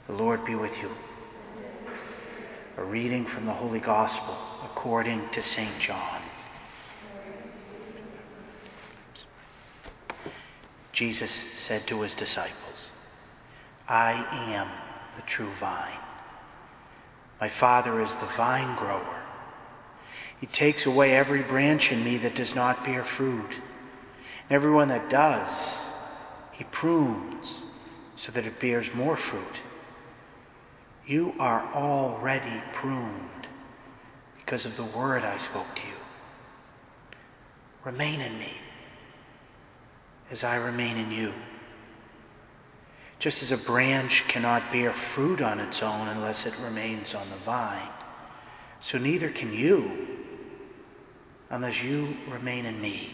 The Lord be with you. A reading from the Holy Gospel according to St. John. Jesus said to his disciples, "I am the true vine. My Father is the vine grower. He takes away every branch in me that does not bear fruit. And everyone that does, he prunes so that it bears more fruit. You are already pruned because of the word I spoke to you. Remain in me as I remain in you. Just as a branch cannot bear fruit on its own unless it remains on the vine, so neither can you unless you remain in me.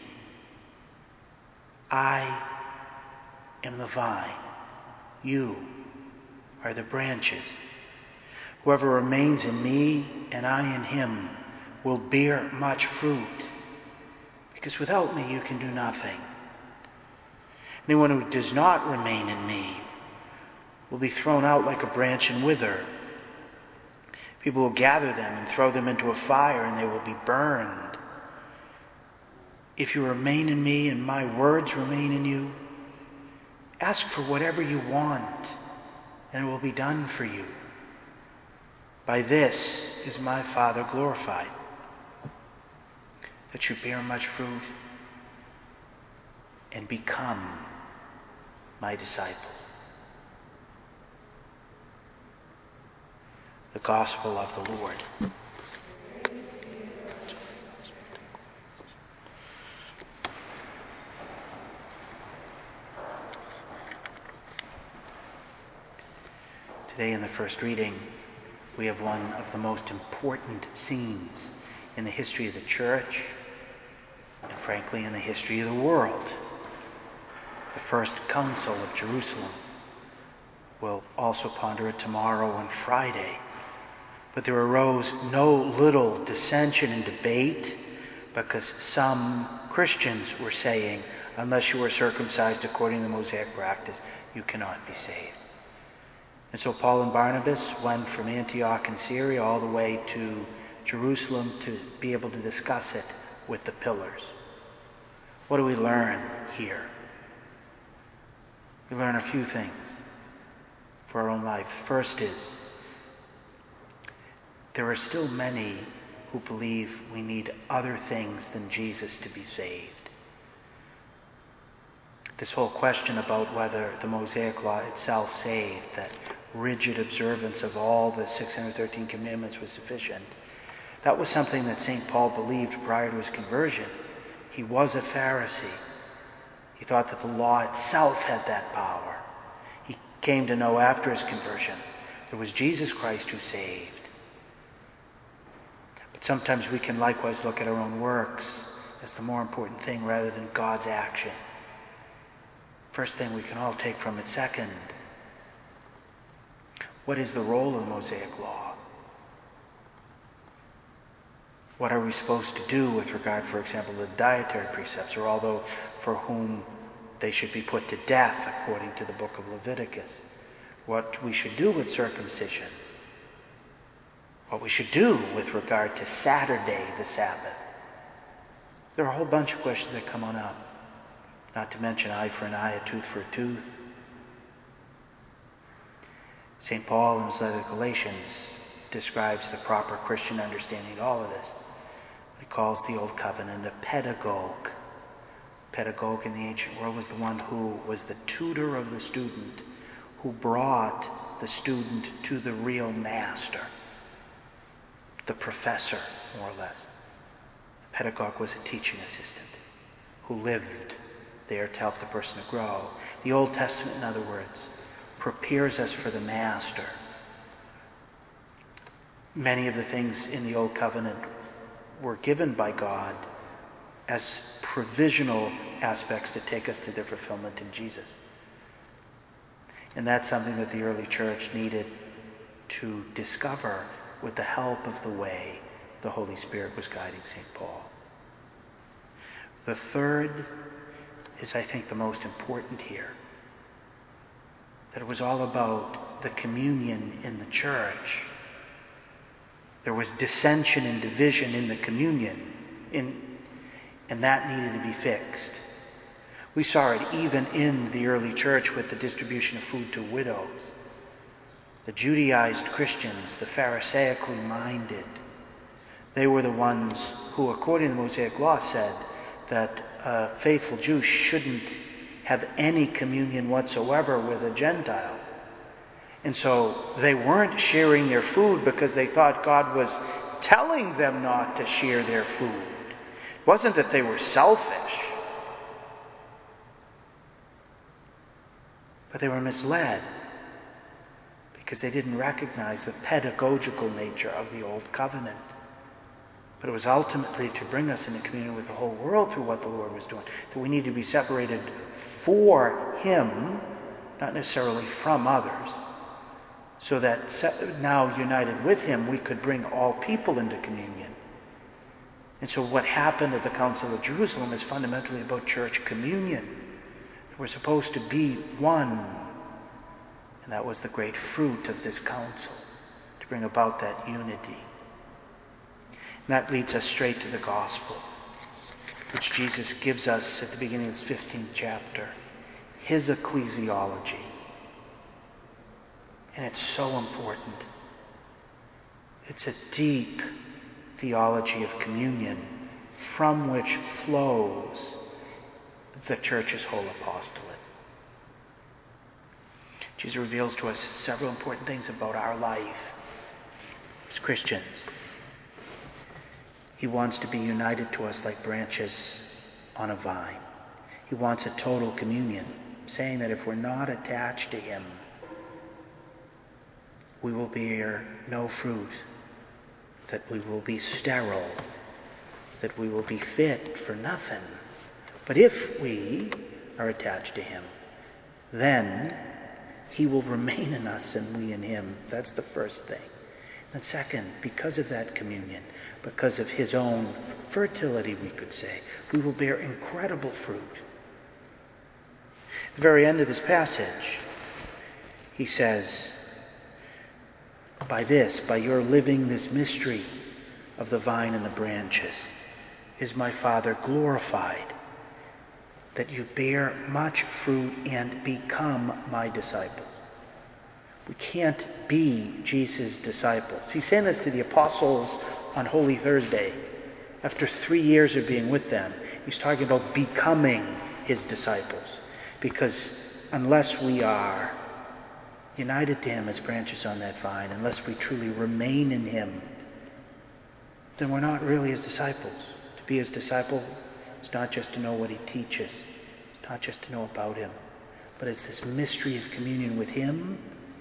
I am the vine. You are the branches. Whoever remains in me and I in him will bear much fruit, because without me you can do nothing. Anyone who does not remain in me will be thrown out like a branch and wither. People will gather them and throw them into a fire, and they will be burned. If you remain in me and my words remain in you, ask for whatever you want, and it will be done for you. By this is my Father glorified, that you bear much fruit and become my disciples." The Gospel of the Lord. Today in the first reading, we have one of the most important scenes in the history of the Church, and frankly in the history of the world. The First Council of Jerusalem. We'll also ponder it tomorrow and Friday. But there arose no little dissension and debate, because some Christians were saying, unless you are circumcised according to the Mosaic practice, you cannot be saved. And so Paul and Barnabas went from Antioch in Syria all the way to Jerusalem to be able to discuss it with the pillars. What do we learn here? We learn a few things for our own life. First is, there are still many who believe we need other things than Jesus to be saved. This whole question about whether the Mosaic law itself saved, that rigid observance of all the 613 commandments was sufficient, that was something that St. Paul believed prior to his conversion. He was a Pharisee. He thought that the law itself had that power. He came to know after his conversion there was Jesus Christ who saved. But sometimes we can likewise look at our own works as the more important thing rather than God's action. First thing we can all take from it. Second, what is the role of the Mosaic law? What are we supposed to do with regard, for example, to the dietary precepts, or all those for whom they should be put to death according to the book of Leviticus? What we should do with circumcision? What we should do with regard to Saturday, the Sabbath? There are a whole bunch of questions that come on up. Not to mention eye for an eye, a tooth for a tooth. St. Paul in his letter to Galatians describes the proper Christian understanding of all of this. He calls the Old Covenant a pedagogue. Pedagogue in the ancient world was the one who was the tutor of the student, who brought the student to the real master, the professor, more or less. The pedagogue was a teaching assistant who lived there to help the person to grow. The Old Testament, in other words, prepares us for the master. Many of the things in the Old Covenant were given by God as provisional aspects to take us to their fulfillment in Jesus. And that's something that the early church needed to discover with the help of the way the Holy Spirit was guiding St. Paul. The third is, I think, the most important here. That it was all about the communion in the church. There was dissension and division in the communion, and that needed to be fixed. We saw it even in the early church with the distribution of food to widows. The Judaized Christians, the Pharisaically minded, they were the ones who, according to the Mosaic Law, said that a faithful Jew shouldn't have any communion whatsoever with a Gentile. And so they weren't sharing their food because they thought God was telling them not to share their food. It wasn't that they were selfish, but they were misled because they didn't recognize the pedagogical nature of the Old Covenant. But it was ultimately to bring us into communion with the whole world through what the Lord was doing. That we need to be separated for Him, not necessarily from others, so that now united with Him, we could bring all people into communion. And so what happened at the Council of Jerusalem is fundamentally about church communion. We're supposed to be one. And that was the great fruit of this council, to bring about that unity. And that leads us straight to the gospel, which Jesus gives us at the beginning of this 15th chapter, His ecclesiology. And it's so important. It's a deep theology of communion from which flows the church's whole apostolate. Jesus reveals to us several important things about our life as Christians. He wants to be united to us like branches on a vine. He wants a total communion, saying that if we're not attached to Him, we will bear no fruit, that we will be sterile, that we will be fit for nothing. But if we are attached to Him, then He will remain in us and we in Him. That's the first thing. And second, because of that communion, because of His own fertility, we could say, we will bear incredible fruit. At the very end of this passage, He says, by your living this mystery of the vine and the branches, is my Father glorified, that you bear much fruit and become my disciples. We can't be Jesus' disciples. He's saying this to the apostles on Holy Thursday. After 3 years of being with them, He's talking about becoming His disciples. Because unless we are united to Him as branches on that vine, unless we truly remain in Him, then we're not really His disciples. To be His disciple is not just to know what He teaches, it's not just to know about Him, but it's this mystery of communion with Him,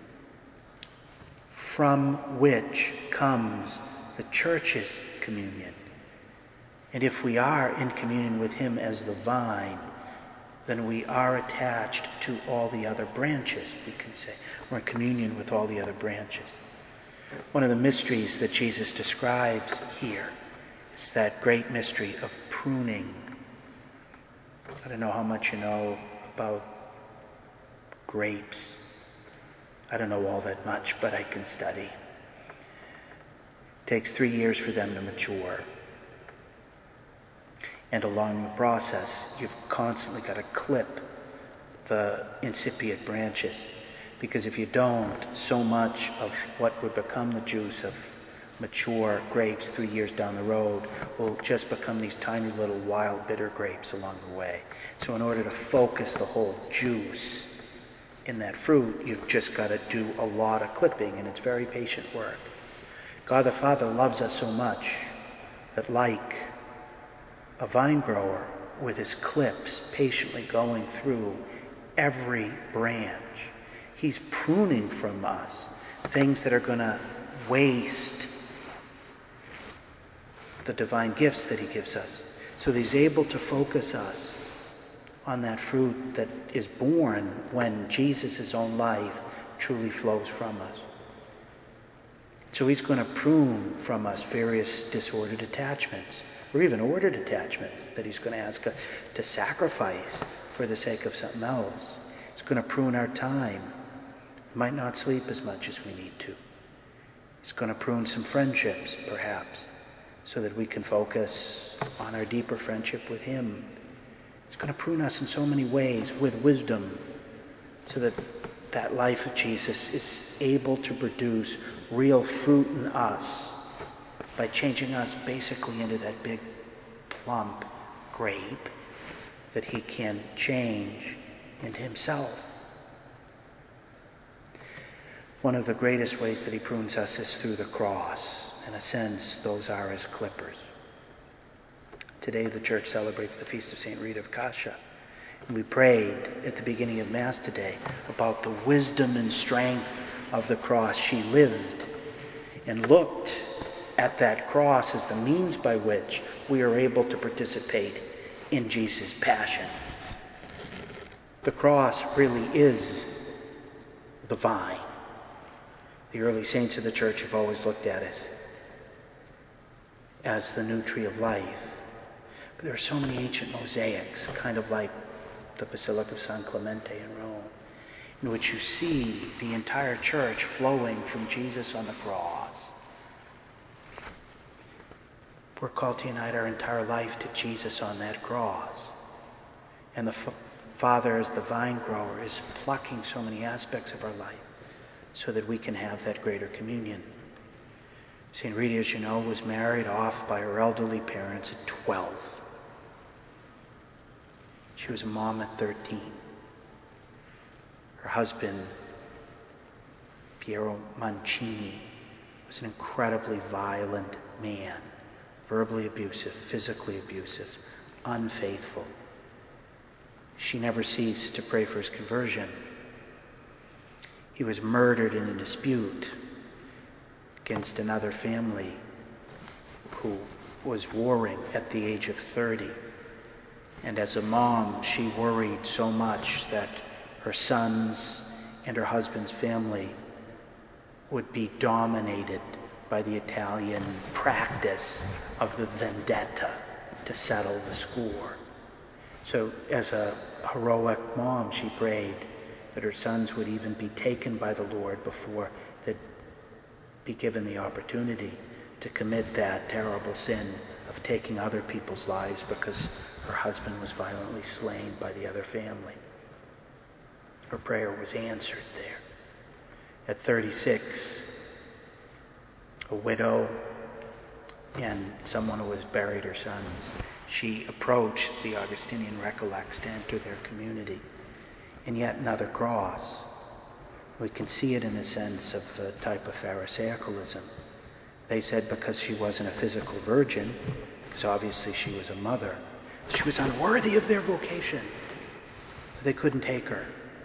from which comes the church's communion. And if we are in communion with Him as the vine, then we are attached to all the other branches, we can say. We're in communion with all the other branches. One of the mysteries that Jesus describes here is that great mystery of pruning. I don't know how much you know about grapes. I don't know all that much, but I can study. It takes 3 years for them to mature. And along the process, you've constantly got to clip the incipient branches. Because if you don't, so much of what would become the juice of mature grapes 3 years down the road will just become these tiny little wild bitter grapes along the way. So in order to focus the whole juice in that fruit, you've just got to do a lot of clipping, and it's very patient work. God the Father loves us so much that, like a vine grower with his clips patiently going through every branch, He's pruning from us things that are going to waste the divine gifts that He gives us, so that He's able to focus us on that fruit that is born when Jesus' own life truly flows from us. So He's going to prune from us various disordered attachments, or even ordered attachments that He's going to ask us to sacrifice for the sake of something else. He's going to prune our time We might not sleep as much as we need to. He's going to prune some friendships, perhaps, so that we can focus on our deeper friendship with Him. He's going to prune us in so many ways with wisdom, so that that life of Jesus is able to produce real fruit in us by changing us basically into that big, plump grape that He can change into Himself. One of the greatest ways that He prunes us is through the cross. In a sense, those are His clippers. Today the Church celebrates the feast of St. Rita of Cascia. And we prayed at the beginning of Mass today about the wisdom and strength of the cross. She lived and looked at that cross as the means by which we are able to participate in Jesus' passion. The cross really is the vine. The early saints of the Church have always looked at it as the new tree of life. But there are so many ancient mosaics, kind of like the Basilica of San Clemente in Rome, in which you see the entire Church flowing from Jesus on the cross. We're called to unite our entire life to Jesus on that cross. And the Father, as the vine grower, is plucking so many aspects of our life so that we can have that greater communion. St. Rita, as you know, was married off by her elderly parents at 12. She was a mom at 13. Her husband, Piero Mancini, was an incredibly violent man, verbally abusive, physically abusive, unfaithful. She never ceased to pray for his conversion. He was murdered in a dispute against another family who was warring at the age of 30. And as a mom, she worried so much that her sons and her husband's family would be dominated by the Italian practice of the vendetta to settle the score. So as a heroic mom, she prayed that her sons would even be taken by the Lord before they'd be given the opportunity to commit that terrible sin of taking other people's lives because her husband was violently slain by the other family. Her prayer was answered there. At 36, a widow and someone who has buried her sons, she approached the Augustinian Recollects to enter their community. And yet another cross. We can see it in a sense of a type of Pharisaicalism. They said because she wasn't a physical virgin, because obviously she was a mother, she was unworthy of their vocation. They couldn't take her.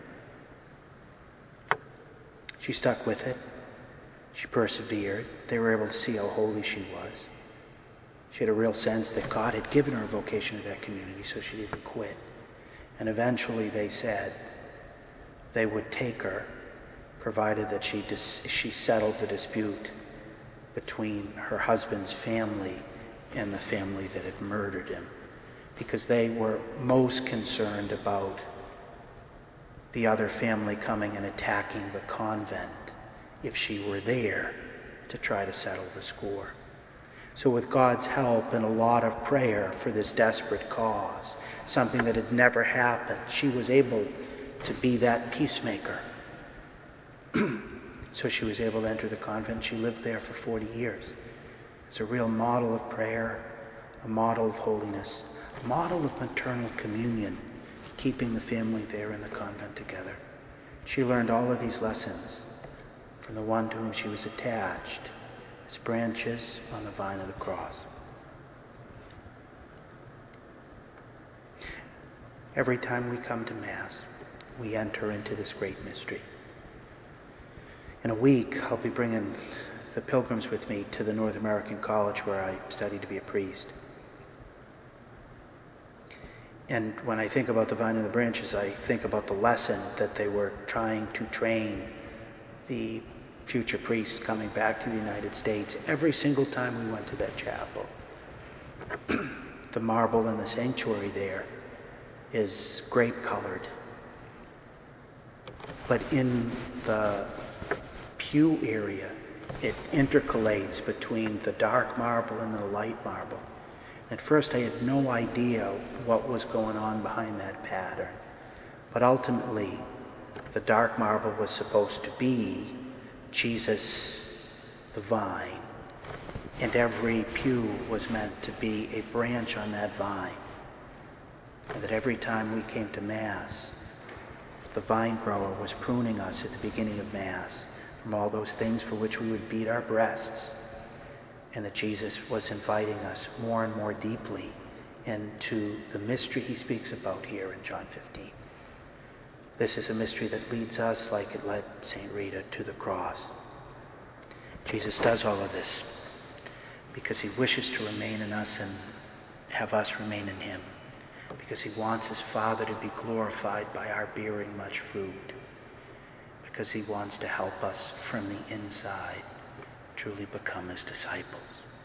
She stuck with it. She persevered. They were able to see how holy she was. She had a real sense that God had given her a vocation to that community, so she didn't quit. And eventually they said they would take her, provided that she settled the dispute between her husband's family and the family that had murdered him, because they were most concerned about the other family coming and attacking the convent if she were there to try to settle the score. So with God's help and a lot of prayer for this desperate cause, something that had never happened, she was able to be that peacemaker. So she was able to enter the convent. She lived there for 40 years. It's a real model of prayer, a model of holiness, a model of maternal communion, keeping the family there in the convent together. She learned all of these lessons from the one to whom she was attached as branches on the vine of the cross. Every time we come to Mass, we enter into this great mystery. In a week, I'll be bringing the pilgrims with me to the North American College where I study to be a priest. And when I think about the vine and the branches, I think about the lesson that they were trying to train the future priests coming back to the United States. Every single time we went to that chapel, the marble in the sanctuary there is grape-colored. But in the pew area, it intercalates between the dark marble and the light marble. At first I had no idea what was going on behind that pattern. But ultimately, the dark marble was supposed to be Jesus, the vine. And every pew was meant to be a branch on that vine. And that every time we came to Mass, the vine grower was pruning us at the beginning of Mass from all those things for which we would beat our breasts. And that Jesus was inviting us more and more deeply into the mystery he speaks about here in John 15. This is a mystery that leads us, like it led St. Rita, to the cross. Jesus does all of this because he wishes to remain in us and have us remain in him. Because he wants his Father to be glorified by our bearing much fruit. Because he wants to help us from the inside truly become his disciples.